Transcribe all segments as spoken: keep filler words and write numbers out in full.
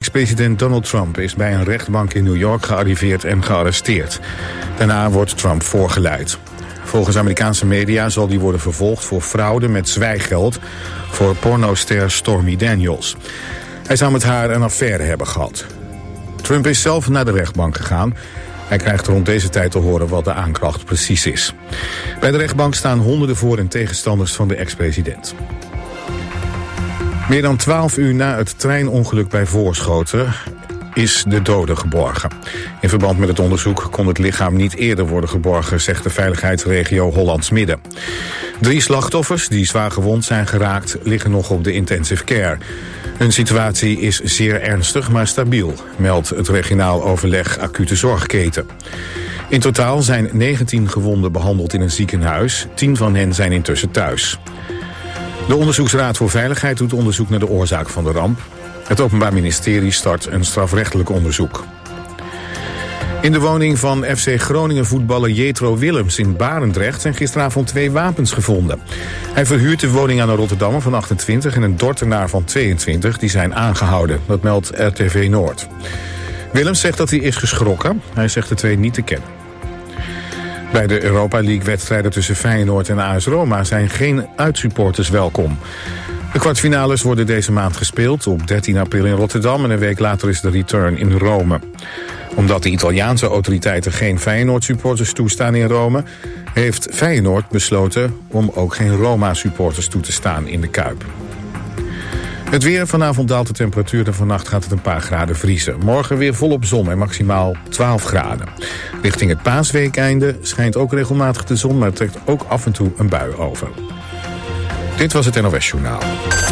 ex-president Donald Trump is bij een rechtbank in New York gearriveerd en gearresteerd. Daarna wordt Trump voorgeleid. Volgens Amerikaanse media zal hij worden vervolgd voor fraude met zwijggeld voor pornoster Stormy Daniels. Hij zou met haar een affaire hebben gehad. Trump is zelf naar de rechtbank gegaan. Hij krijgt rond deze tijd te horen wat de aanklacht precies is. Bij de rechtbank staan honderden voor- en tegenstanders van de ex-president. Meer dan twaalf uur na het treinongeluk bij Voorschoten is de dode geborgen. In verband met het onderzoek kon het lichaam niet eerder worden geborgen, zegt de veiligheidsregio Hollands Midden. Drie slachtoffers die zwaar gewond zijn geraakt liggen nog op de intensive care. Hun situatie is zeer ernstig, maar stabiel, meldt het regionaal overleg acute zorgketen. In totaal zijn negentien gewonden behandeld in een ziekenhuis. tien van hen zijn intussen thuis. De Onderzoeksraad voor Veiligheid doet onderzoek naar de oorzaak van de ramp. Het Openbaar Ministerie start een strafrechtelijk onderzoek. In de woning van F C Groningen voetballer Jetro Willems in Barendrecht zijn gisteravond twee wapens gevonden. Hij verhuurt de woning aan een Rotterdammer van achtentwintig en een Dordtenaar van tweeëntwintig. Die zijn aangehouden, dat meldt R T V Noord. Willems zegt dat hij is geschrokken. Hij zegt de twee niet te kennen. Bij de Europa League-wedstrijden tussen Feyenoord en A S Roma zijn geen uitsupporters welkom. De kwartfinales worden deze maand gespeeld op dertien april in Rotterdam en een week later is de return in Rome. Omdat de Italiaanse autoriteiten geen Feyenoord-supporters toestaan in Rome, heeft Feyenoord besloten om ook geen Roma-supporters toe te staan in de Kuip. Het weer, vanavond daalt de temperatuur en vannacht gaat het een paar graden vriezen. Morgen weer volop zon en maximaal twaalf graden. Richting het paasweekeinde schijnt ook regelmatig de zon, maar er trekt ook af en toe een bui over. Dit was het N O S Journaal.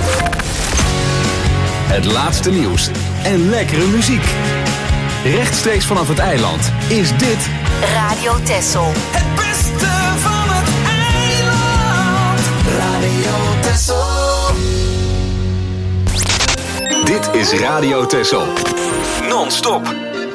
Het laatste nieuws en lekkere muziek. Rechtstreeks vanaf het eiland is dit Radio Texel. Het beste van het eiland. Radio Texel. Dit is Radio Texel. Non-stop.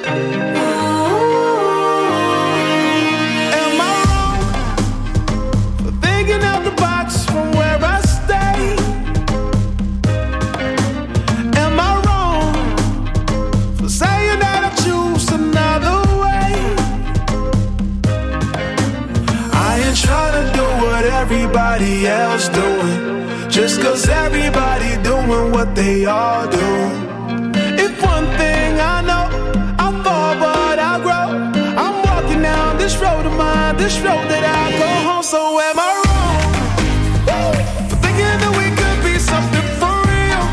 Everybody else doing, just cause everybody doing what they all do. If one thing I know, I fall but I grow. I'm walking down this road of mine, this road that I go home. So am I wrong for thinking that we could be something for real?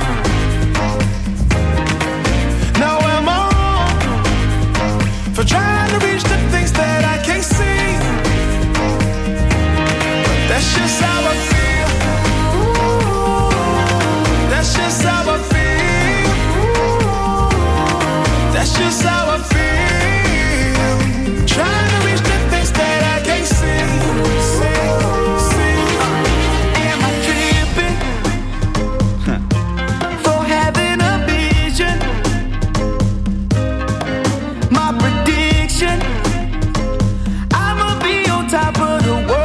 Now am I wrong for trying to reach the things that I can't see? That's just how I feel. That's just how I feel. That's just how I feel. Trying to reach the things that I can't see. See, see. Am I tripping for having a vision? My prediction, I'ma be on top of the world.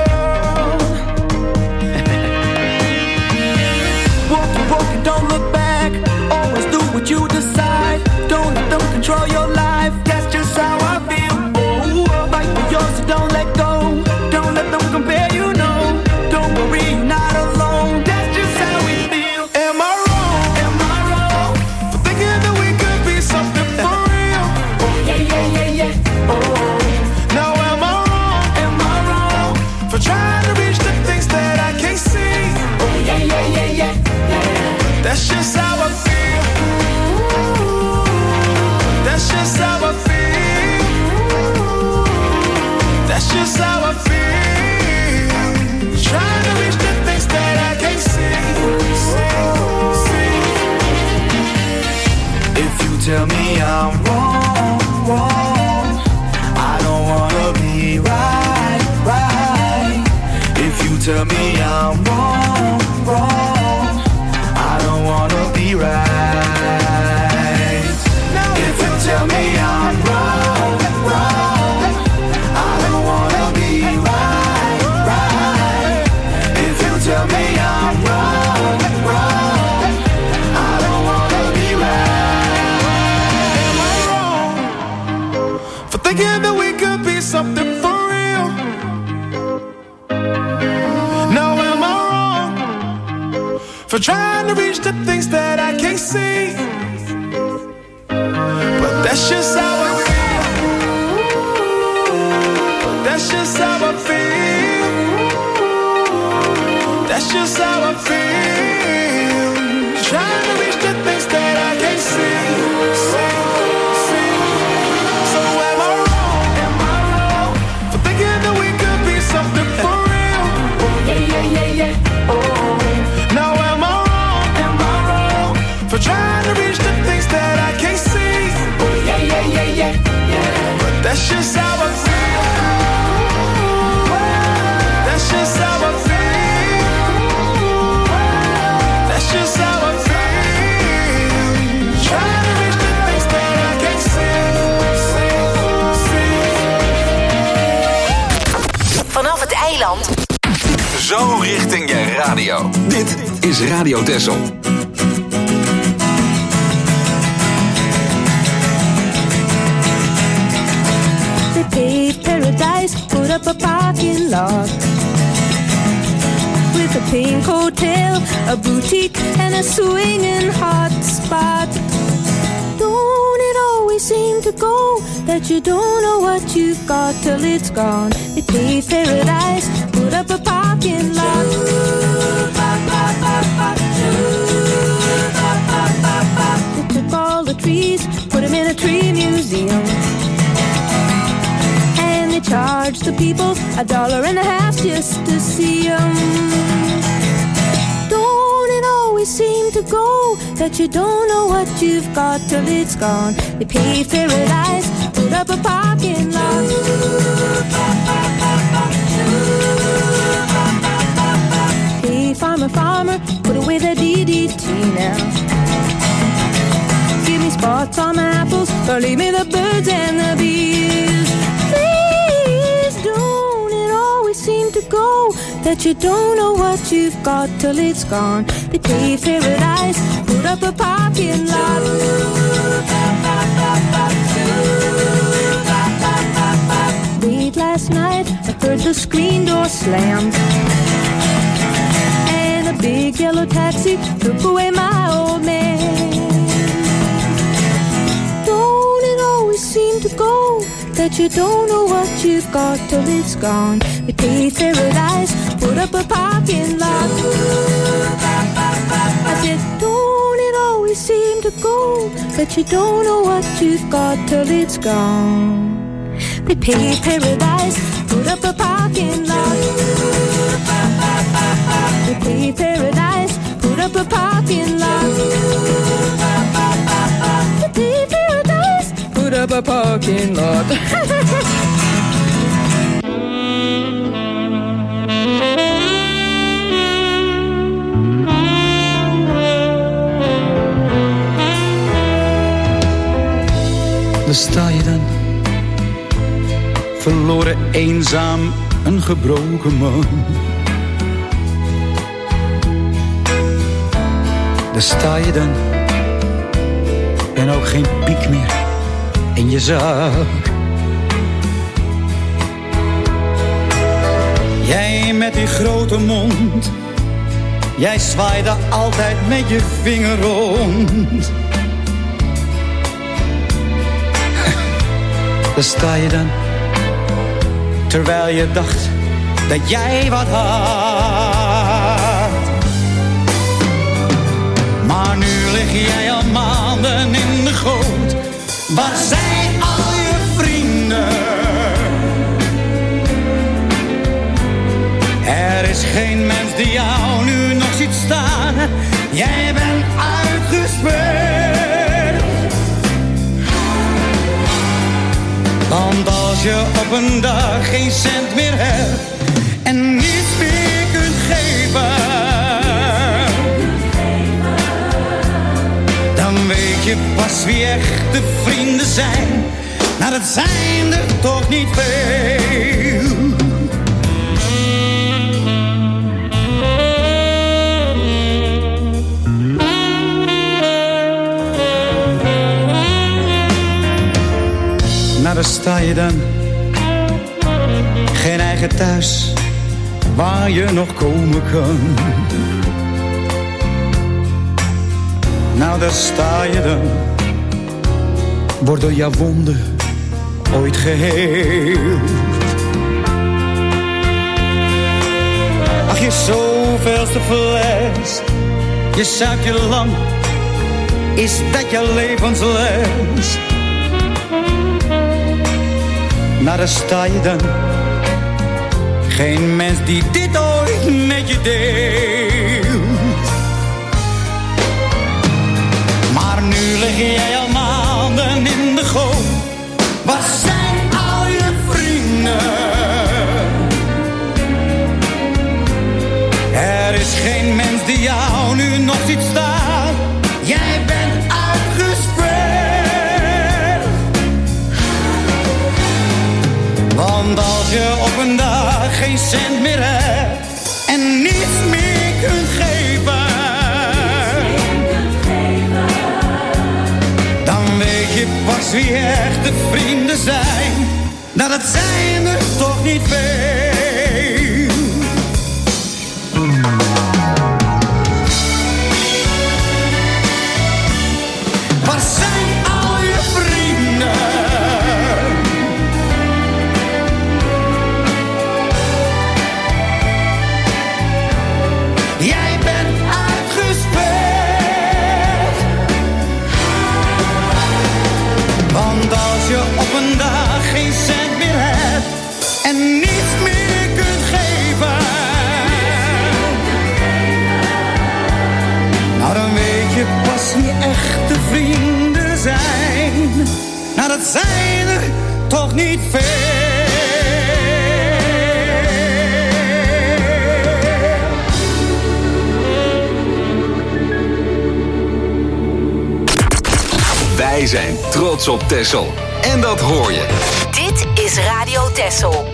Don't look back, always do what you decide. Don't let them control your life, that's just how I feel. Oh, fight for yours, so don't let go. Don't let them compare, you know. Don't worry, you're not alone. That's just how we feel. Am I wrong? Am I wrong for thinking that we could be something for real? Oh, yeah, yeah, yeah, yeah. Oh, now am I wrong? Am I wrong for trying to reach the things that I can't see? Oh, yeah, yeah, yeah, yeah. That's just how I feel. That's just how I feel. That's just how I feel. Trying to reach the things that I can't see. See, see. If you tell me I'm wrong, wrong, I don't wanna be right, right. If you tell me I'm wrong, wrong, I don't wanna be right. If you tell me I'm wrong, wrong, I don't wanna be right, right. If you tell me I'm wrong, wrong, I don't wanna be right. thinking that we could be something for real. Now am I wrong for trying to reach the things that I can't see? But that's just how I feel. But that's just how I feel. That's just how I feel. Trying to reach the things that I can't see. see. For trying to reach the things that I can't see. Oh yeah, yeah, yeah, yeah, yeah. But that's just how I feel. That's just how I feel. That's just how I feel. Trying to reach the things that I can't see. Vanaf het eiland. Zo richting je radio. Dit is Radio Texel. Paved paradise, put up a parking lot with a pink hotel, a boutique, and a swinging hot spot. Don't it always seem to go that you don't know what you've got till it's gone? They paved paradise, put up a parking lot. They took all the trees, put them in a tree museum. They charge the people a dollar and a half just to see them. Don't it always seem to go that you don't know what you've got till it's gone? They paved paradise, put up a parking lot. Hey, farmer, farmer, put away the D D T now. Give me spots on my apples, or leave me the birds and the bees. Seem to go that you don't know what you've got till it's gone. They paved paradise, put up a parking lot. Late last night, I heard the screen door slam, and a big yellow taxi took away my old man. Don't it always seem to go that you don't know what you've got till it's gone? We paved paradise, put up a parking lot. I said, don't it always seem to go that you don't know what you've got till it's gone? We paved paradise, put up a parking lot. We paved paradise, put up a parking lot. We paved paradise, put up a parking lot. Daar sta je dan, verloren, eenzaam, een gebroken man. Daar sta je dan, en ook geen piek meer in je zak. Jij met die grote mond, jij zwaaide altijd met je vinger rond. Daar sta je dan, terwijl je dacht dat jij wat had. Maar nu lig jij al maanden in de goot. Waar zijn al je vrienden? Er is geen mens die jou nu nog ziet staan. Jij bent uitgespeeld. Want als je op een dag geen cent meer hebt en niets meer kunt geven, dan weet je pas wie echte vrienden zijn. Nou, dat zijn er toch niet veel. Na daar sta je dan. Geen eigen thuis waar je nog komen kan. Nou, daar sta je dan. Wordt door jouw wonden ooit geheeld. Ach, je zoveelste fles. Je zuipt je lam. Is dat jouw levensles? Nou, daar sta je dan. Geen mens die dit ooit met je deelt. Maar nu lig jij al maanden in de goot. Waar zijn al je vrienden? Er is geen mens die jou nu nog ziet staan. Jij bent uitgespeeld. Want als je op een dag geen cent meer hebt en niets meer kunt geven, dan weet je pas wie echte vrienden zijn. Nou, dat zijn er toch niet veel. Waar zijn al je vrienden? Jij bent uitgespeeld. Want als je op een dag geen cent meer hebt en niets meer kunt geven, nou, dan weet je pas wie echte vrienden zijn. Nou, dat zijn er toch niet veel. Wij zijn trots op Texel. En dat hoor je. Dit is Radio Texel.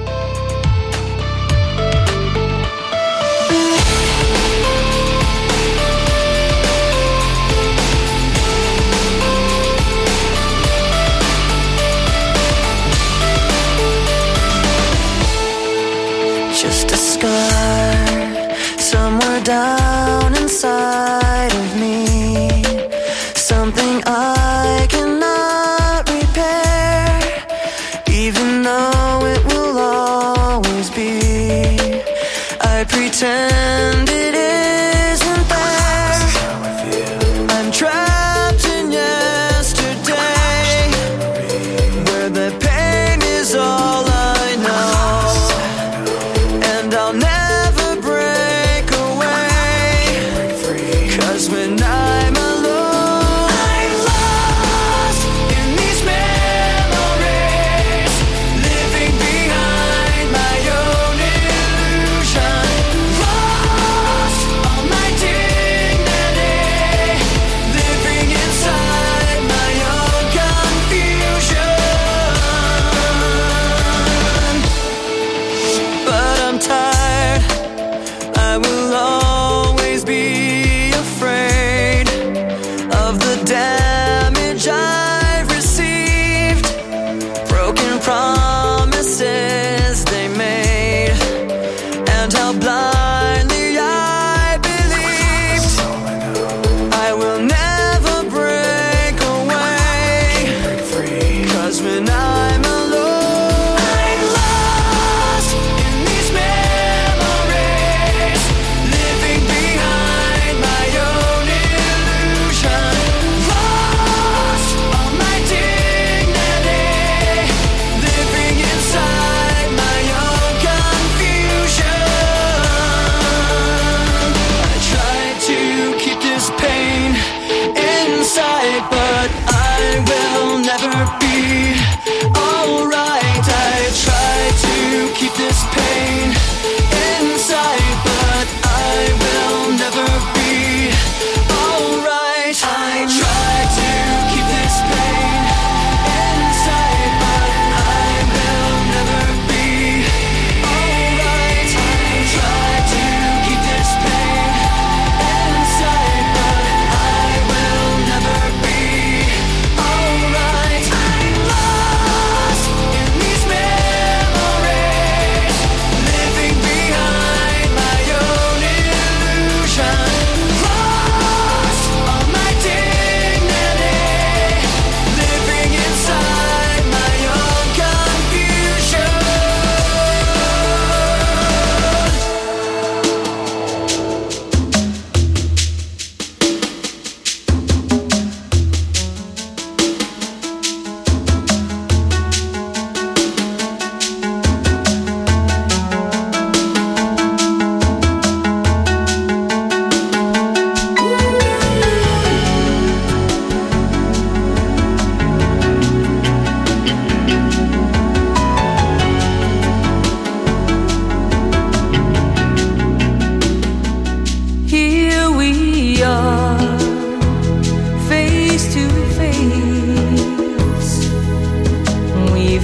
Just a scar somewhere down inside of me. Something I cannot repair, even though it will always be. I pretend it isn't there. I'm trapped in yesterday, where the pain is all I know, and I'll never break away.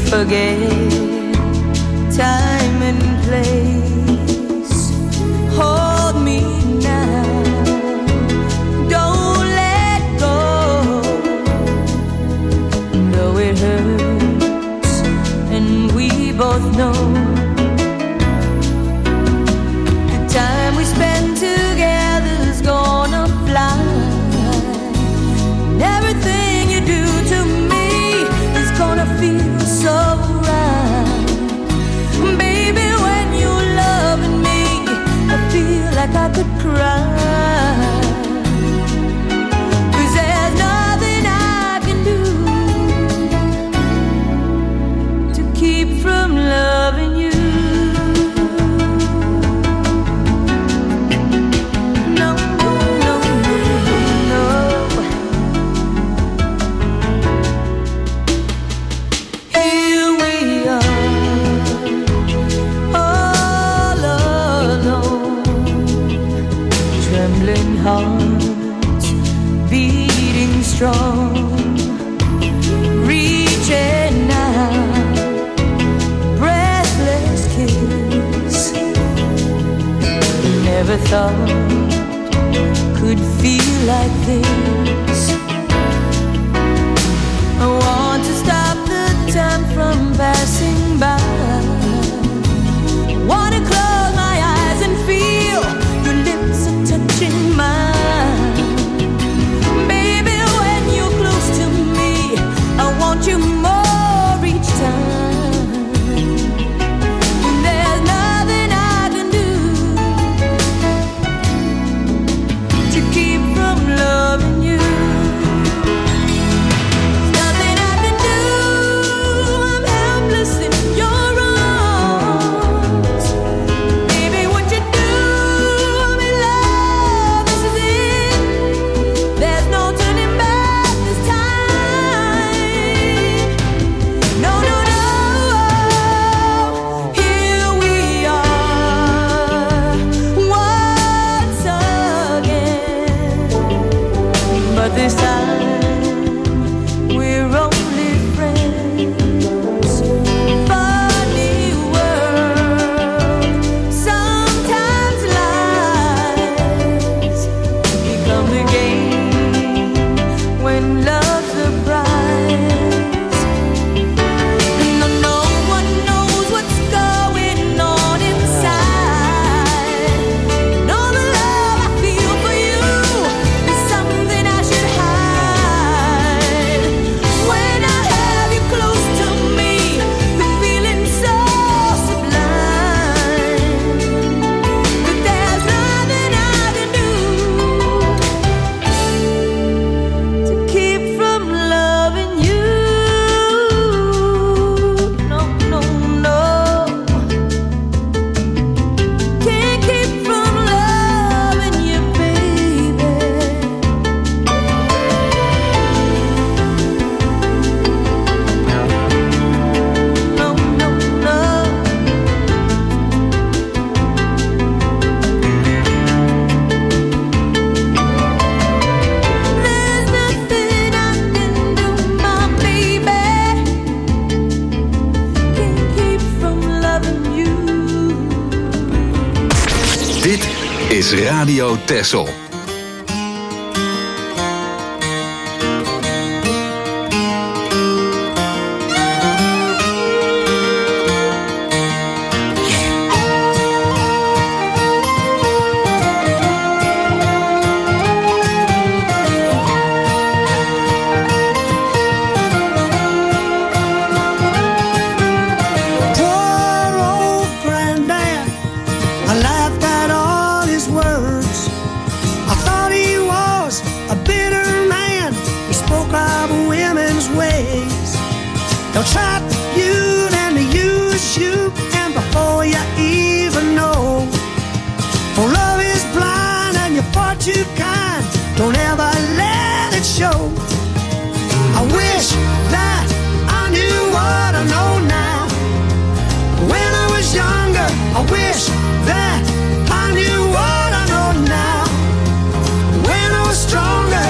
forget time and place. Hold me now, don't let go. Though it hurts, and we both know the time we spend together's gonna fly. And everything you do to me is gonna feel so right. Baby, when you're loving me, I feel like I could cry. 'Cause there's nothing I can do to keep from loving you. No, no, no, no. Here we are, all alone, trembling hearts beating strong, reaching out, breathless kiss. Never thought could feel like this. I want to stop the time from passing by. Wanna close my eyes and feel your lips are touching mine. Baby, when you're close to me, I want you more each time. And there's nothing I can do to keep from loving you. Nothing I can do, I'm helpless in your arms. Baby, what you do, I'm in love, this is it. There's no turning back this time. No, no, no. Here we are, once again. But this time, we're only friends. Funny world, sometimes lies become the game when love's a prize. No, no one knows what's going on inside. And all the love I feel for you is something I should hide. When I have you close to me, the feeling's so sublime. But there's nothing I can do to keep from loving you. No, no, no. Can't keep from loving you, baby. No, no, no. There's nothing I can do, my baby. Can't keep from loving you. Dit is Radio Texel. Poor old granddad, I laughed at all his words. I thought he was a bitter man. He spoke of women's ways. They'll trap you, then they use you, and before you even know, for love is blind and you're far too kind. Don't ever let it show. I wish that I knew what I know now. When I was younger, I wish that I knew what I know now. When I was stronger,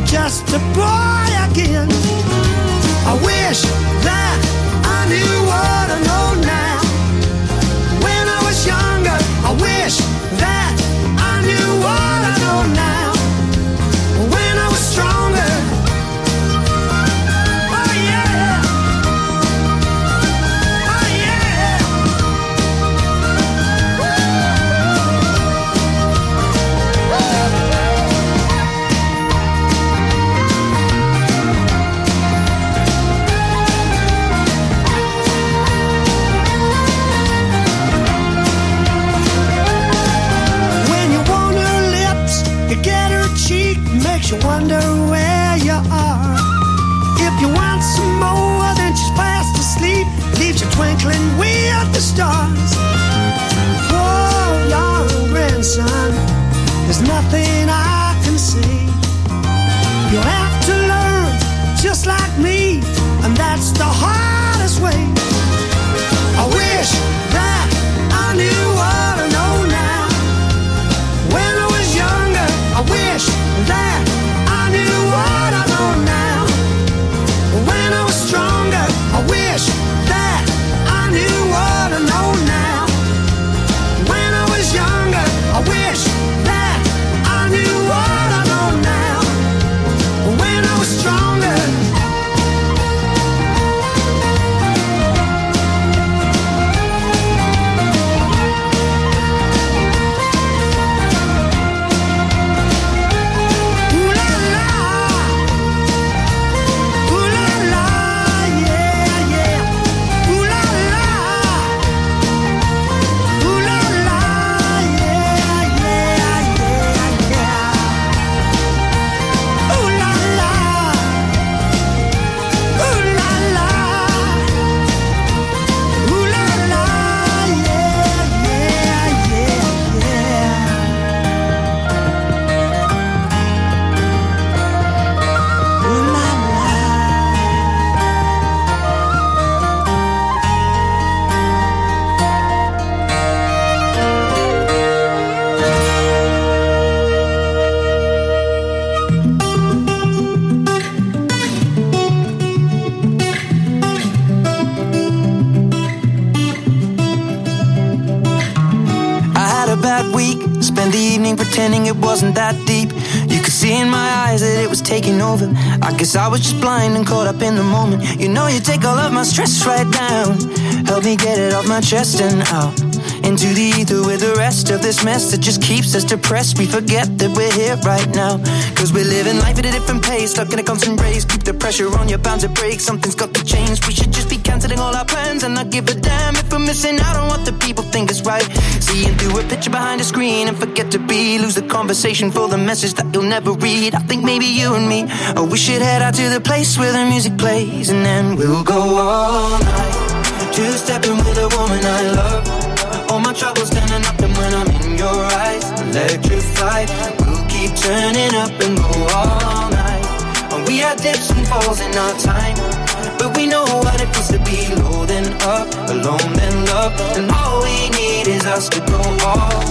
you're just a boy again. I wish that I knew what I know now. When I was younger, I wish that I knew what I know now. When I was stronger. Oh yeah. Oh yeah. When you want her lips, you get her cheek, makes you wonder where you are. If you want some more, then she's fast asleep, leaves you twinkling way at the stars. Oh, young grandson, there's nothing I can say. You'll have to learn just like me, and that's the hardest way. I wish that I knew what I know now. When I was younger, I wish that I knew what I know now. When I was stronger, I wish that I knew what I know now. When I was younger, I wish that I knew what I know now. When I was stronger. Ooh la la, ooh la la, yeah yeah. Ooh la la, ooh la la, yeah yeah yeah yeah. Ooh la la, ooh la la, ooh la la, yeah yeah yeah yeah. Ooh la la. I had a bad week, spent the evening pretending it wasn't that deep. You could see in my eyes that it was taking over. I guess I was just blind and caught up in the moment. You know you take all of my stress right down, help me get it off my chest and out into the ether with the rest of this mess that just keeps us depressed. We forget that we're here right now, cause we're living life at a different pace, stuck in a constant race. Keep the pressure on, you're bound to break. Something's got to change. We should just be cancelling all our plans and not give a damn if we're missing out on what the people think is right. Seeing through a picture behind a screen and forget to be, lose the conversation for the message that you'll never read. I think maybe you and me, oh, we should head out to the place where the music plays, and then we'll go all night, two-stepping with a woman I love. All my troubles standing up, and when I'm in your eyes, electrified. We'll keep turning up and go all night. And we had dips and falls in our time, but we know what it feels to be low then up, alone then love. And all we need is us to go all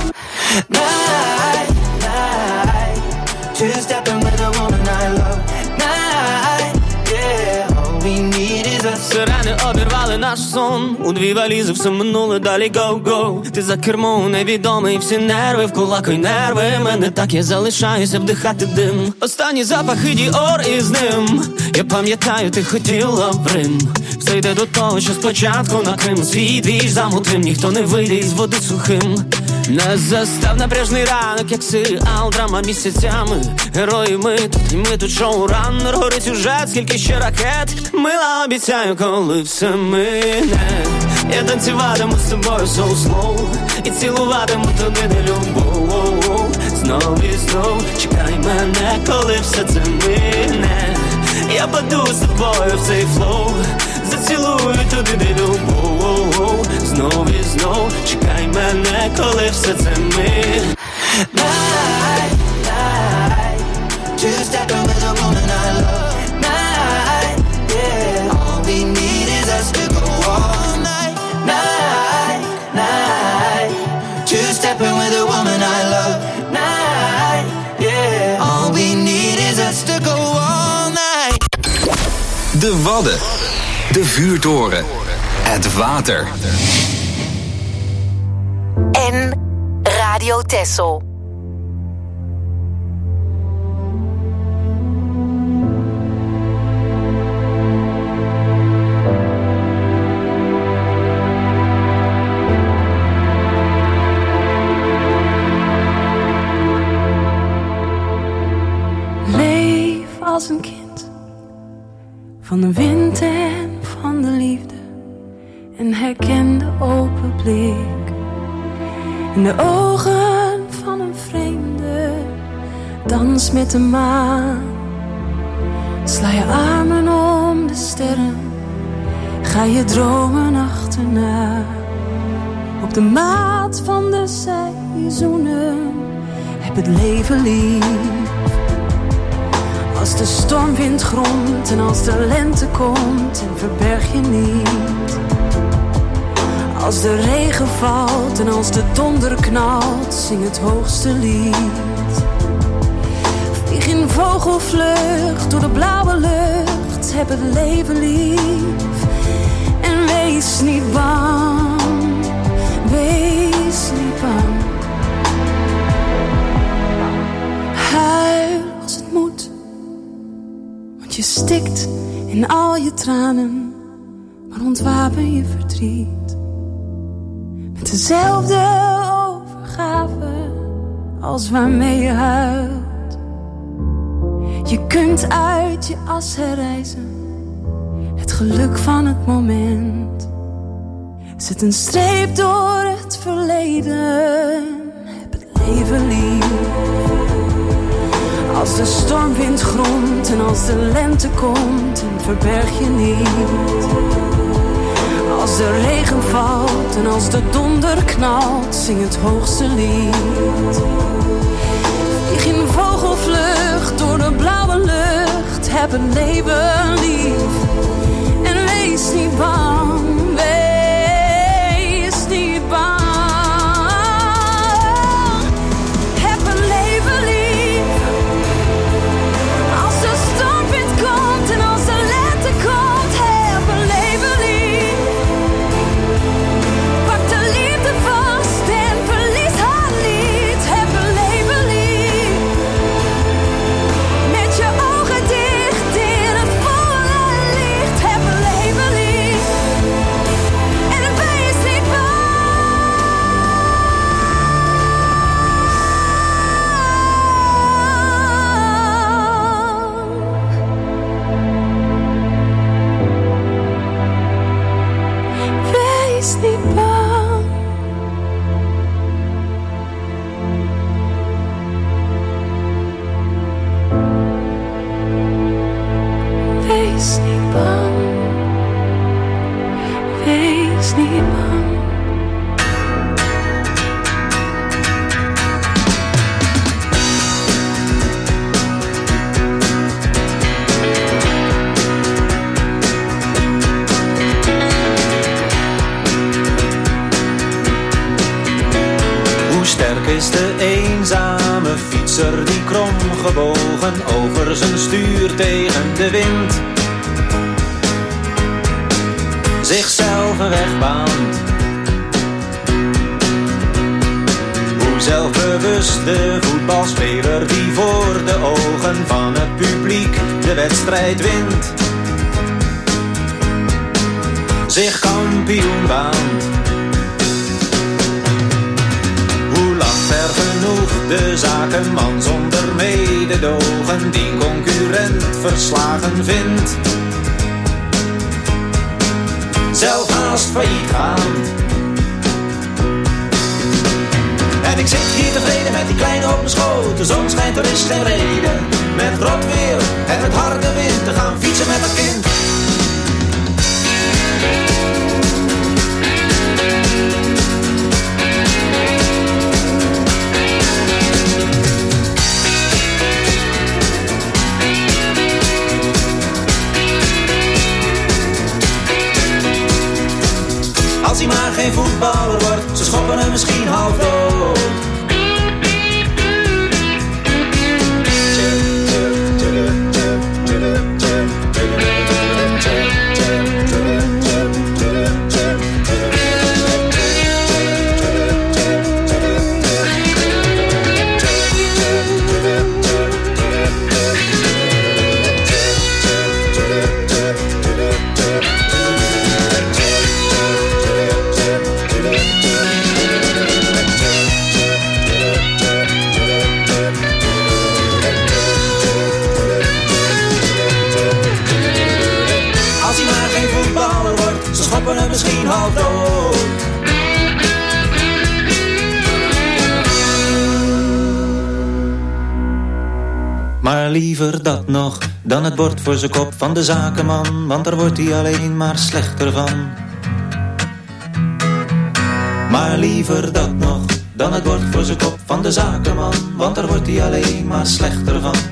night, night. Two-stepping with a woman I love. Night, yeah. All we need is us. Сирени обірвали наш сон, у дві валізи все минуле, далі go-go. Ти за кермом невідомий, всі нерви в кулак і нерви. Мене так, я залишаюся вдихати дим. Останні запахи Діор із ним. Я пам'ятаю, ти хотіла в Рим. Все йде до того, що спочатку на Крим. Свій двіж замутим, ніхто не вийде із води сухим. Не застав напряжний ранок, як серіал, драма місяцями. Герої ми тут, і ми тут шоураннер. Горить сюжет, скільки ще ракет. Мила, обіцяю, коли все мине, я танцюватиму з тобою so slow, і цілуватиму тобі не любов. Знов і знов чекай мене, коли все це мине. Я паду з тобою в цей флоу, зацілую тобі не любов. Знов і знов чекай мене, коли все це мине. Night, night, two-stepping with a woman I love. Night, yeah, all we need is us to go all night. Night, night, two-stepping with a woman I love. Night, yeah, all we need is us to go De Wadden. De vuurtoren. Het water. En Radio Texel. Leef als een kind van de wind en van de liefde, en herken de open blik in de ogen van een vreemde. Dans met de maan, sla je armen om de sterren, ga je dromen achterna. Op de maat van de seizoenen, heb het leven lief. Als de stormwind gromt en als de lente komt, en verberg je niet. Als de regen valt en als de donder knalt, zing het hoogste lied. Vlieg in vogelvlucht door de blauwe lucht, heb het leven lief. En wees niet bang, wees niet bang. Huil als het moet, want je stikt in al je tranen, maar ontwapen je verdriet. Met dezelfde overgave als waarmee je huilt. Je kunt uit je as herrijzen, het geluk van het moment. Zet een streep door het verleden, heb het leven lief. Als de stormwind gromt en als de lente komt, en verberg je niet. Als de regen valt en als de donder knalt, zing het hoogste lied. Vlieg in vogelvlucht door de blauwe lucht, heb het leven lief. En wees niet bang, wees niet bang. Heb het leven lief. Als de stormwind komt en als de lente komt, heb het leven lief. Pak de liefde vast en verlies haar niet. Heb het leven lief. Met je ogen dicht in het volle licht. Heb het leven lief. En wees niet bang. Wees niet bang. Wees niet bang. Wees niet bang. Hoe sterk is de eenzame fietser die kromgebogen over zijn stuur tegen de wind zichzelf een weg baant. Hoe zelfbewust de voetbalspeler die voor de ogen van het publiek de wedstrijd wint zich kampioen baant. Ver genoeg de zakenman zonder mededogen die concurrent verslagen vindt, zelf haast failliet gaan. En ik zit hier tevreden met die kleine op mijn schoot. De zon schijnt, er is geen reden met rot weer en met harde wind te gaan fietsen met dat kind. Als hij maar geen voetballer wordt, ze schoppen hem misschien half dood. half dood. Maar liever dat nog dan het bord voor zijn kop van de zakenman, want daar wordt hij alleen maar slechter van. Maar liever dat nog dan het bord voor zijn kop van de zakenman, want daar wordt hij alleen maar slechter van.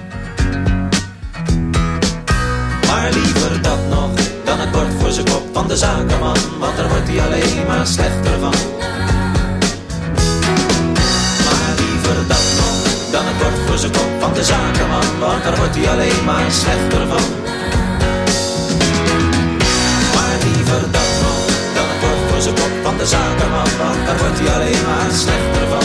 Maar liever dat nog dan het bord voor zijn kop van de zakenman, want daar wordt hij alleen maar slechter van. Maar liever dat nog dan het bord voor zijn kop van de zakenman, want daar wordt hij alleen maar slechter van. Maar liever dat nog dan het bord voor zijn kop van de zakenman, want daar wordt hij alleen maar slechter van.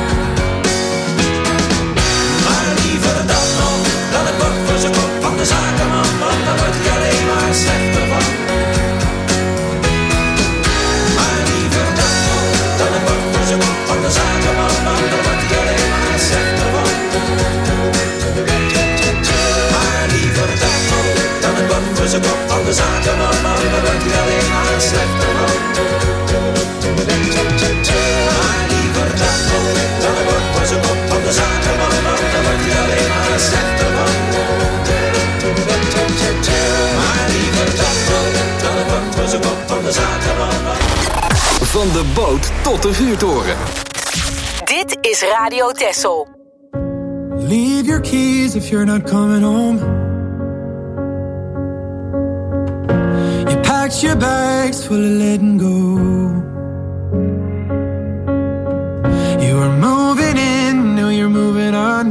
Maar liever dat nog dan het bord voor zijn kop van de zakenman, want daar wordt hij alleen maar slechter van. Maar liever dat nog dan het bord voor zijn kop van de zakenman, want daar wordt hij alleen maar slechter van. Maar liever dat nog dan het bord voor zijn kop van de zakenman, want daar wordt hij alleen maar slechter van. Maar liever dat nog dan het bord voor zijn kop van de zakenman, want daar wordt hij alleen maar slechter van. Maar liever dat nog dan het bord voor zijn kop van de zakenman. Van de boot tot de vuurtoren. Dit is Radio Texel. Leave your keys if you're not coming home. You packed your bags full of letting go. You were moving in, now you're moving on.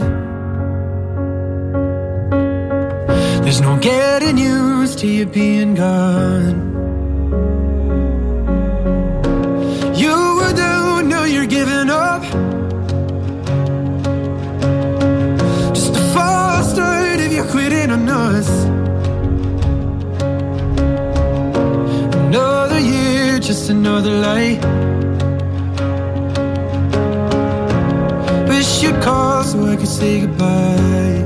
There's no getting used to you being gone. You were down, now you're giving up. Just a false start if you're quitting on us. Another year, just another lie. Wish you'd call so I could say goodbye.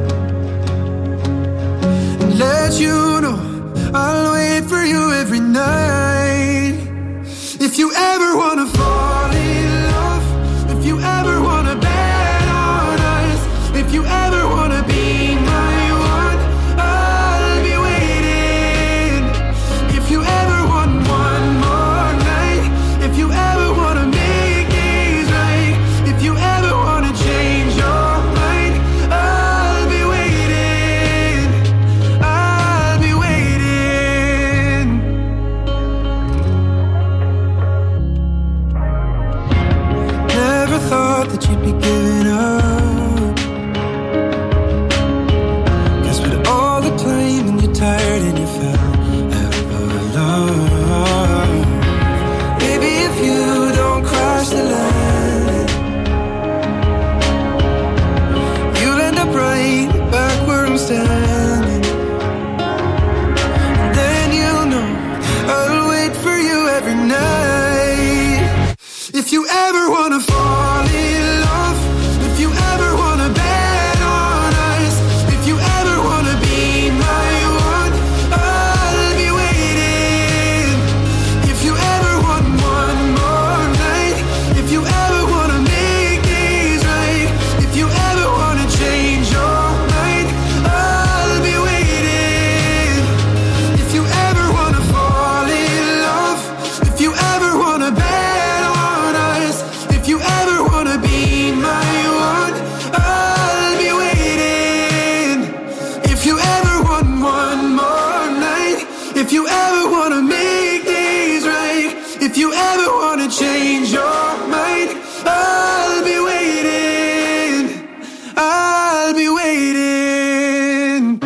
And let you know I'll wait for you every night. If you ever wanna fall in love, if you ever wanna bet on us, if you ever wanna be my one, I'll be waiting. If you ever want one more night, if you ever wanna make things right, if you ever wanna change your mind, I'll be waiting, I'll be waiting. Never thought that you'd be giving up, 'cause with all the time and you're tired and you fell out of love. Baby, if you don't cross the line, you'll end up right back where I'm standing. And then you'll know I'll wait for you every night. If you ever wanna fall in love, if you ever wanna bet on us, if you ever wanna be my one, I'll be waiting. If you ever want one more night, if you ever wanna make things right, if you ever wanna change your mind, I'll be waiting. If you ever wanna fall in love, if you ever wanna bet on us, if you ever wanna be my one, I'll be waiting. If you ever want one more night, if you ever wanna make things right, if you ever wanna change your mind, I'll be waiting, I'll be waiting.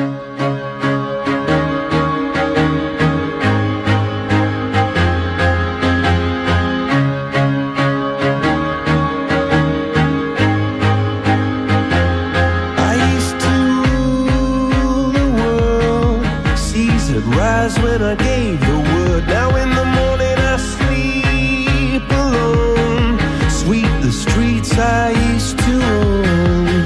I used to rule the world, seas would rise when I gave the word. Now in the morning I sleep alone, sweep the streets I used to own.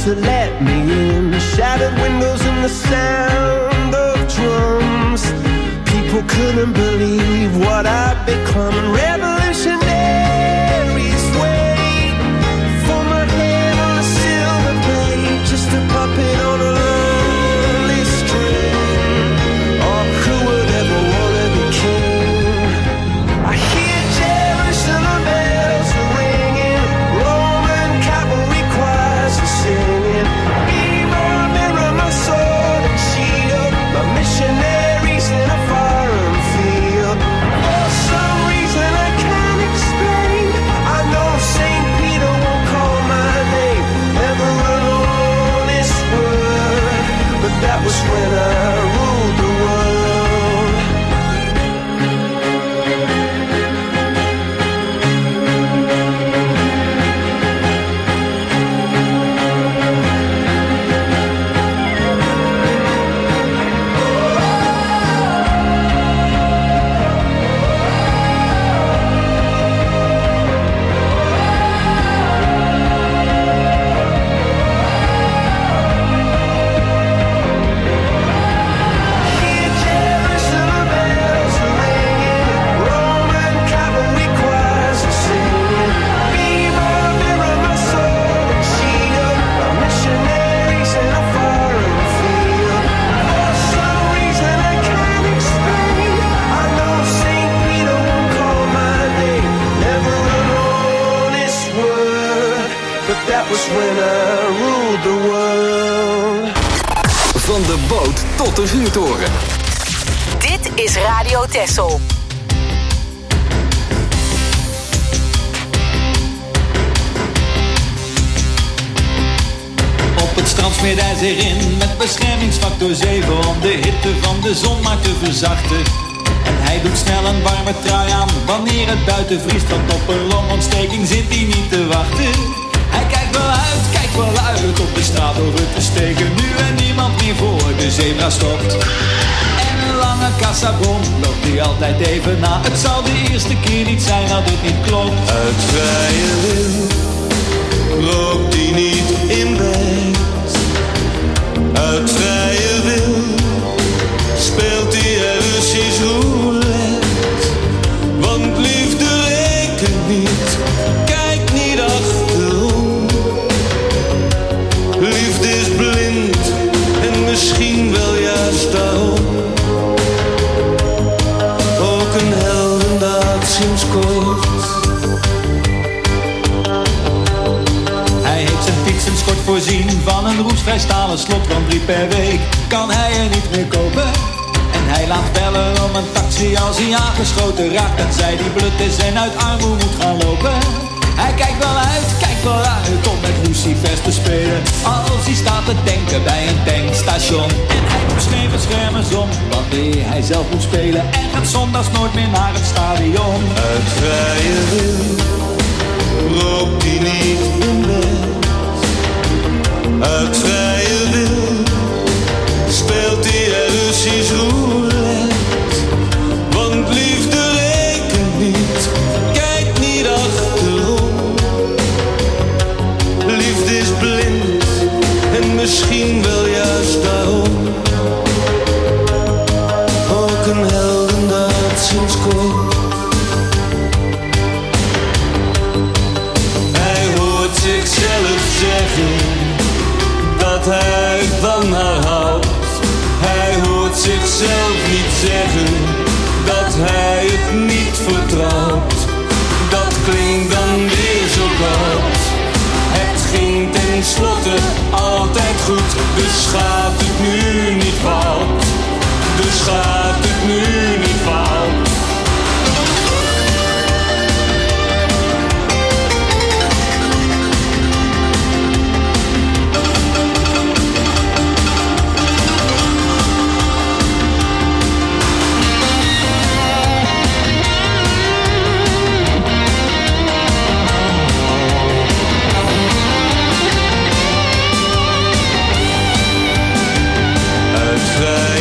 to let me in. Shattered windows and the sound of drums. People couldn't believe what I'd become. Revolutionaries wait for my head on a silver plate, just a puppet on a lonely string. Oh, who would ever want to be king? I hear Jerusalem bells are ringing, Roman cavalry choirs are singing. Be my mirror, my sword and shield, my missionaries in a foreign field. For some reason I can't explain, I know Saint Peter won't call my name, never an honest word, but that was when I ruled the world. Hear Jerusalem bells are ringing, Roman cavalry choirs are singing. Be my mirror, my sword and shield, my missionaries in a foreign field. For some reason I can't explain, I know Saint Peter won't call my name, never an honest word, but that was when I ruled the world. Van de boot tot de vuurtoren. Dit is Radio Texel. Op het strand smeert hij zich in met beschermingsfactor zeven om de hitte van de zon maar te verzachten. En hij doet snel een warme trui aan wanneer het buiten vriest, want op een longontsteking zit hij niet te wachten. Hij kijkt wel uit, kijkt wel uit op de straat over te steken, nu en niemand meer voor de zebra stopt. En een lange kassabon loopt hij altijd even na. Het zal de eerste keer niet zijn dat het niet klopt. Uit vrije wil loopt hij niet in bed. Uit vrije wil speelt hij er Russisch roulette. Want liefde rekent niet, kijk niet achterom. Liefde is blind en misschien wel juist daarom. Ook een heldendaad sinds kort. Hij heeft zijn fietsenschort voorzien van een roestvrij stalen slot, want drie per week kan hij er niet meer kopen. En hij laat bellen om een taxi als hij aangeschoten raakt, en zij die blut is en uit armoede moet gaan lopen. Hij kijkt wel uit, kijkt wel uit om met lucifers te spelen, als hij staat te tanken bij een tankstation. En hij doet geen beschermers om wanneer hij zelf moet spelen, en gaat zondags nooit meer naar het stadion. Uit vrije wil loopt hij niet in bed. Uit vrije wil speelt hij er Russisch roulette. Want liefde rekent niet, kijk niet achterom. Liefde is blind en misschien wel juist daarom. Ook een heldendaad sinds kort. Hij hoort zichzelf zeggen dat hij van haar houdt. Hij hoort zichzelf niet zeggen dat hij het niet vertrouwt. Dat klinkt dan weer zo koud. Het ging tenslotte altijd goed, dus gaat het nu niet fout. Dus gaat het nu niet fout. Uit vrije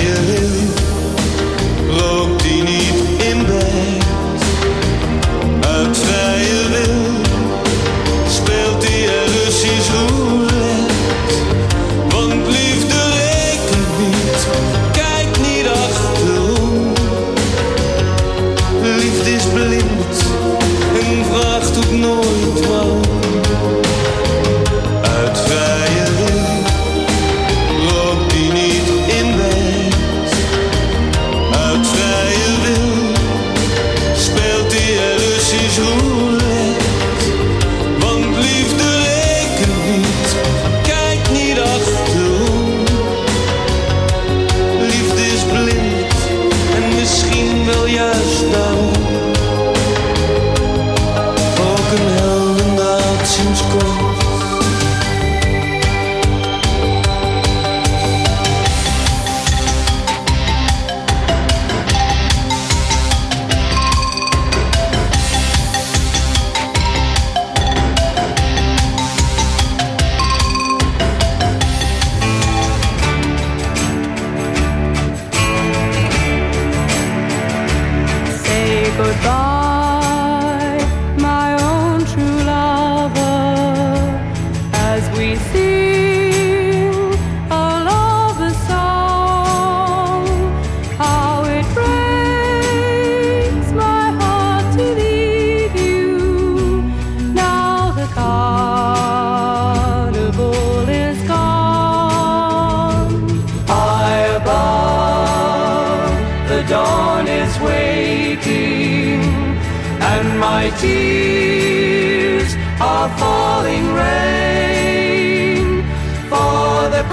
dawn is waiting, and my tears are falling rain, for the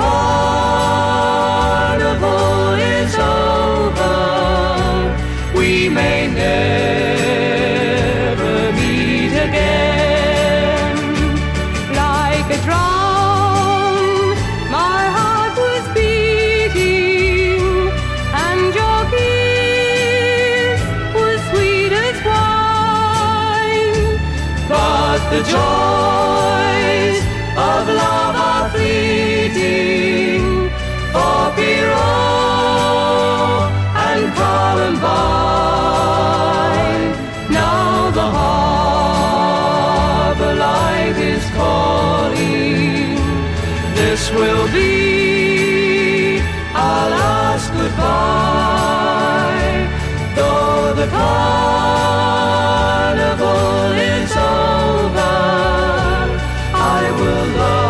carnival is over, we may never meet again. Like a drum, my heart was beating, and your kiss was sweet as wine, but the joys of love are fleeting, for Pierrot and Columbine. Now the harbor light is calling, this will be our last goodbye, though the carnival is over, I will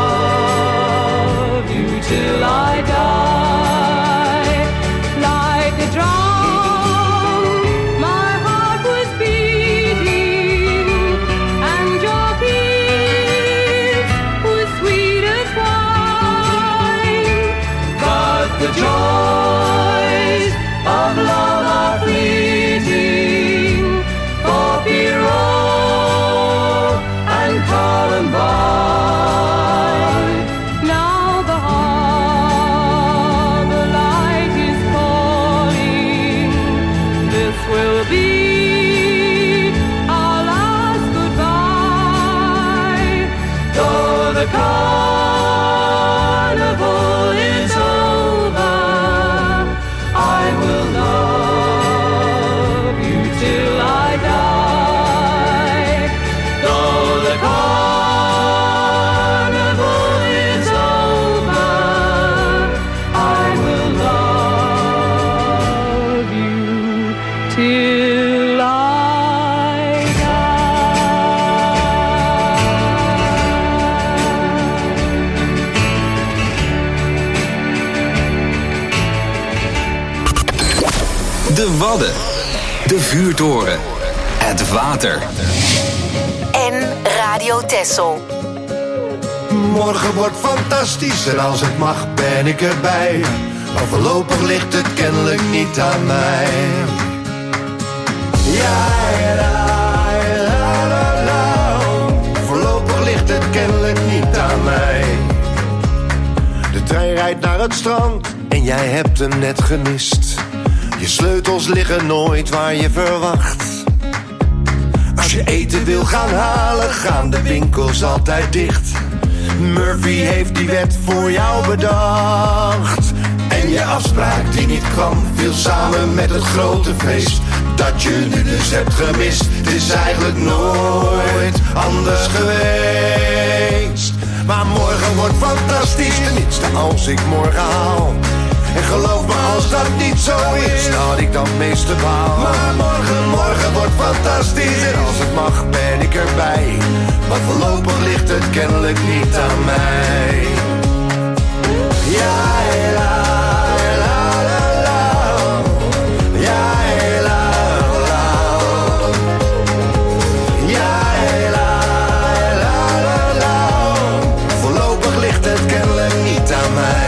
love you till I die. Like a drum, my heart was beating, and your kiss was sweet as wine, but the joys of love are fleeting, for Pierrot and Columbine. Now the harbor light is calling, this will be our last goodbye, though the carnival is over, I will love you till I die, though the carnival is over, I will love you till I De Wadden, de vuurtoren, het water. En Radio Texel. Morgen wordt fantastisch en als het mag ben ik erbij. Maar voorlopig ligt het kennelijk niet aan mij. Ja, la, la, la, la. Voorlopig ligt het kennelijk niet aan mij. De trein rijdt naar het strand en jij hebt hem net gemist. Je sleutels liggen nooit waar je verwacht. Als je eten wil gaan halen, gaan de winkels altijd dicht. Murphy heeft die wet voor jou bedacht. En je afspraak die niet kwam, viel samen met het grote feest dat je nu dus hebt gemist. Het is eigenlijk nooit anders geweest. Maar morgen wordt fantastisch, tenminste als ik morgen haal. En geloof me als dat niet zo is, dat ik dan het meeste baal. Maar morgen, morgen wordt fantastisch en als het mag ben ik erbij. Maar voorlopig ligt het kennelijk niet aan mij. Ja, la, la, la, la. Ja, la, la. Ja, la, la, la, la. Voorlopig ligt het kennelijk niet aan mij.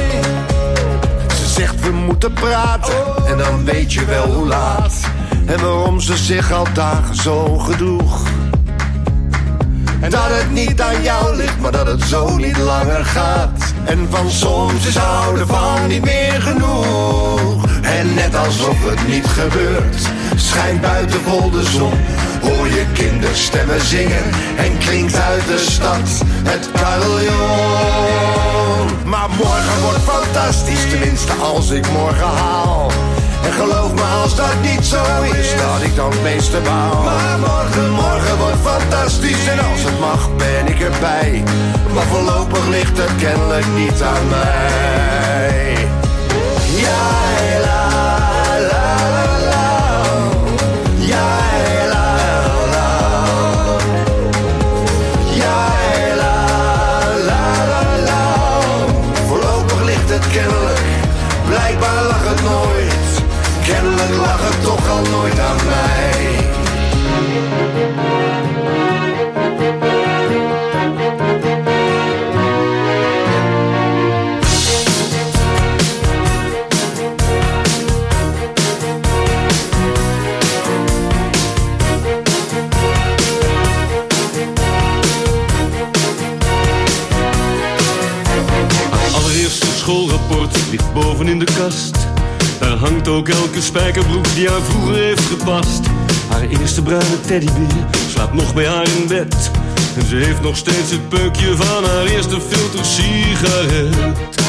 Zegt we moeten praten en dan weet je wel hoe laat. En waarom ze zich al dagen zo gedroeg. En dat het niet aan jou ligt, maar dat het zo niet langer gaat. En van soms is houden van niet meer genoeg. En net alsof het niet gebeurt, schijnt buiten vol de zon. Hoor je kinderstemmen zingen en klinkt uit de stad het carillon. Maar morgen wordt fantastisch, tenminste als ik morgen haal. En geloof me als dat niet zo is, dat ik dan het meeste baal. Maar morgen, morgen wordt fantastisch en als het mag ben ik erbij. Maar voorlopig ligt het kennelijk niet aan mij. Ja, la, la, la, la. Ja, la, la. Ja, la, la, la, la. Voorlopig ligt het kennelijk, blijkbaar lag het nooit. Kennelijk dan nooit aan mij. Schoolrapport ligt boven in de kast. Daar hangt ook elke spijkerbroek die haar vroeger heeft gepast. Haar eerste bruine teddybeer slaapt nog bij haar in bed. En ze heeft nog steeds het peukje van haar eerste filter sigaret.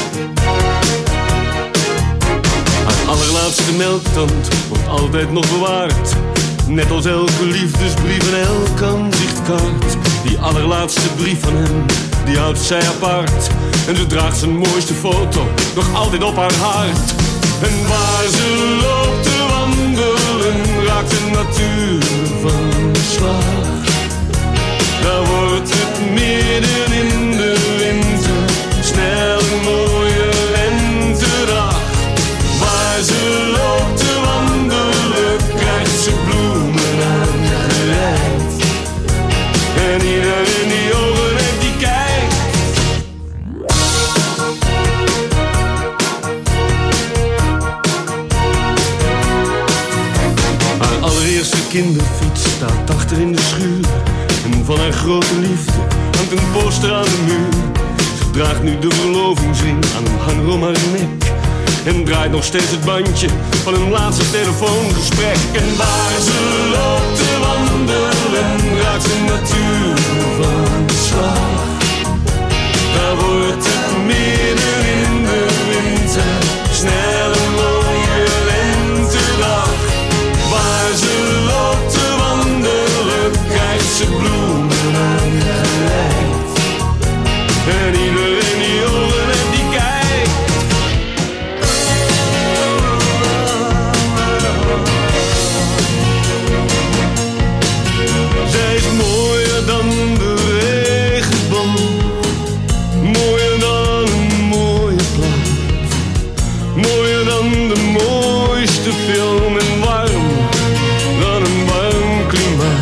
Haar allerlaatste melktand wordt altijd nog bewaard. Net als elke liefdesbrief en elk aanzichtkaart. Die allerlaatste brief van hem, die houdt zij apart. En ze draagt zijn mooiste foto nog altijd op haar hart. En waar ze loopt te wandelen, raakt de natuur van slag. Daar wordt het midden in de winter snel een mooie lentedag. Waar ze loopt te wandelen, krijgt ze bloemen aangereikt. En iedereen die ogen heeft, die kijkt. Haar allereerste kinderfiets staat achter in de schuur. En van haar grote liefde hangt een poster aan de muur. Ze draagt nu de verlovingsring aan een hanger om haar nek. En draait nog steeds het bandje van een laatste telefoongesprek. En waar ze loopt te wandelen, raakt de natuur van slag. Daar wordt het midden in de winter snel een mooie lentedag. Waar ze loopt te wandelen, krijgt ze bloemen aangereikt. En iedereen die ogen heeft, die kijkt. Zij is mooier dan de regenboog, mooier dan een mooie plaat, mooier dan de mooiste film en warm dan een warm klimaat.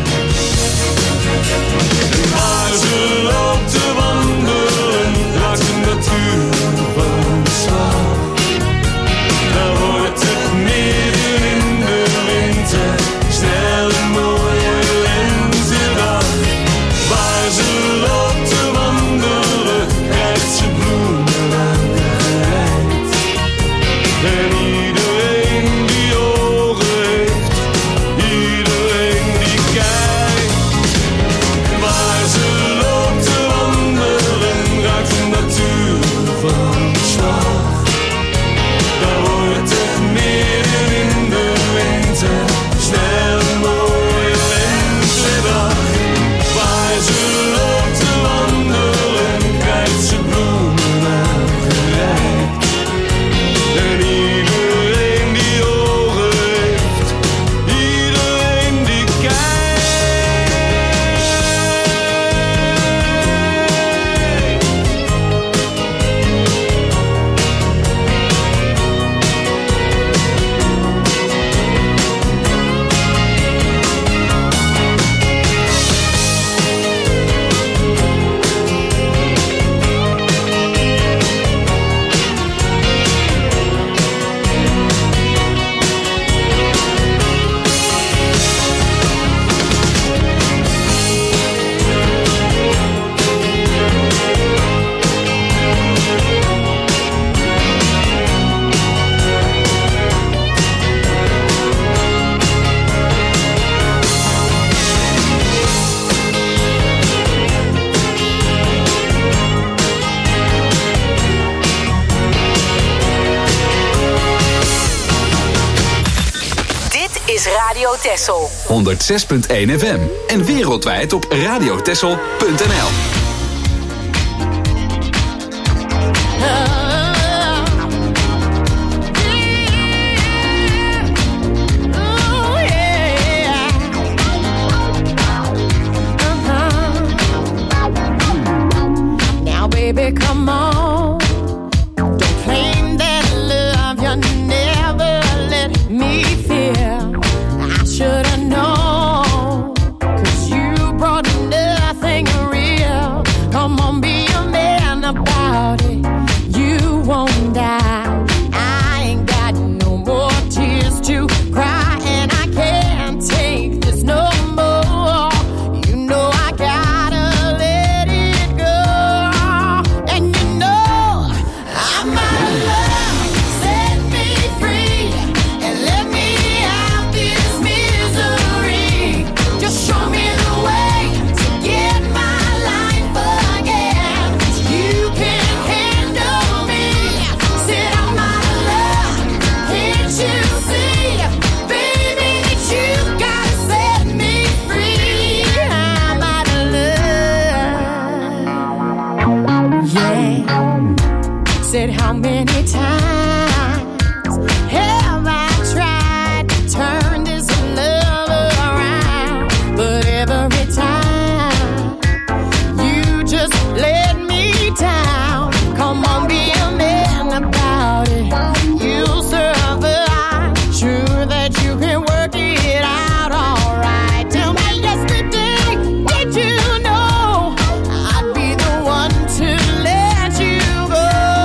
En waar ze loopt te wandelen, raakt de natuur van slag. Daar wordt het midden in de winter snel een mooie lentedag. Waar ze loopt te wandelen, krijgt ze bloemen aangereikt. En iedereen die ogen heeft, iedereen die kijkt. Waar ze loopt te wandelen, raakt de natuur van slag. Daar wordt het midden in de winter snel een mooie lentedag. Waar ze loopt te wandelen, krijgt ze bloemen aangereikt. En iedereen die ogen heeft, iedereen die kijkt. Dit is Radio Texel. honderdzes punt één F M en wereldwijd op radiotexel punt n l. Now, baby, come on. Don't claim that love you never let me feel. Said how many times have I tried to turn this love around, but every time you just let me down. Come on, be a man about it. You'll survive. Sure that you can work it out all right. Tell me yesterday, did you know I'd be the one to let you go?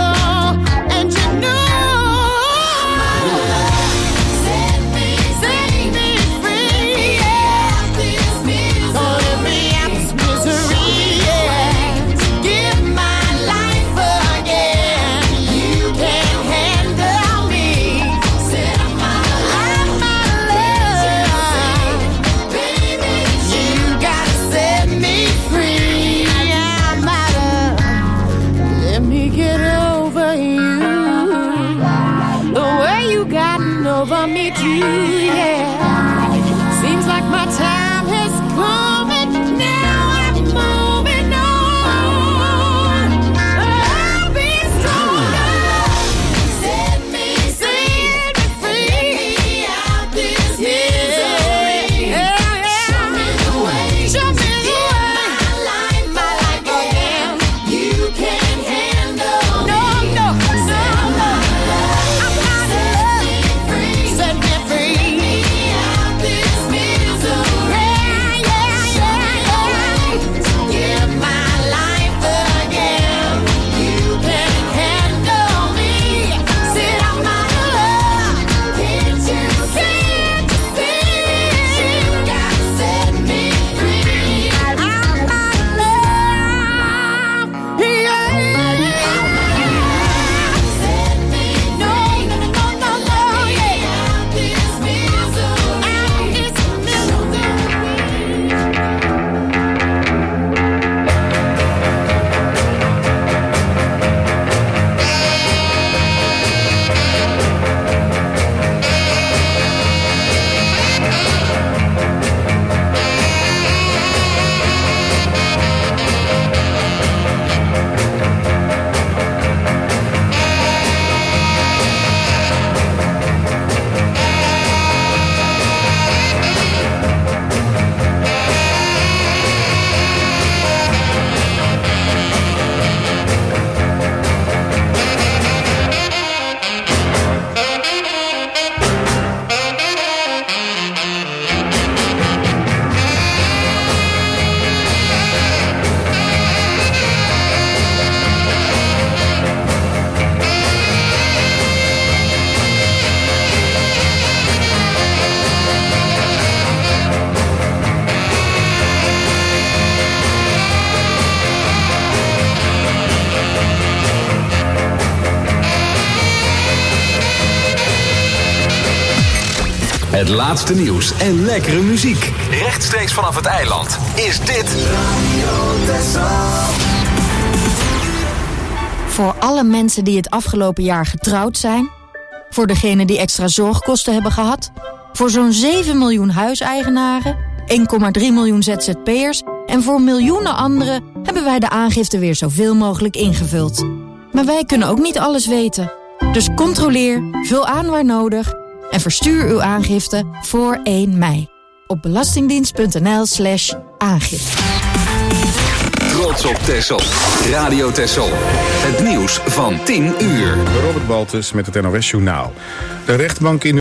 Over me too, yeah. Seems like my time has come and now I'm moving on. I'll be stronger. Set me, set me free. Get me out this misery. Yeah, yeah. Show me the way. Show me the way. My life, my life again. You can't handle no, me. No, no, no, no. I'm not in love. Set me free. Get me out this misery. Yeah, yeah, yeah, yeah. Give my life again. You can't handle me. Said I'm out of love. Can't you see? You gotta set me free. I'm out of love. Yeah, set me free. No, no, no, no, no, yeah. Out this misery. Out this misery. Het laatste nieuws en lekkere muziek. Rechtstreeks vanaf het eiland is dit Voor alle mensen die het afgelopen jaar getrouwd zijn, voor degenen die extra zorgkosten hebben gehad, voor zo'n zeven miljoen huiseigenaren, één komma drie miljoen Z Z P'ers en voor miljoenen anderen hebben wij de aangifte weer zoveel mogelijk ingevuld. Maar wij kunnen ook niet alles weten. Dus controleer, vul aan waar nodig en verstuur uw aangifte voor één mei op belastingdienst.nl slash aangifte. Trots op Texel. Radio Texel. Het nieuws van tien uur. Robert Baltus met het N O S Journaal. De rechtbank in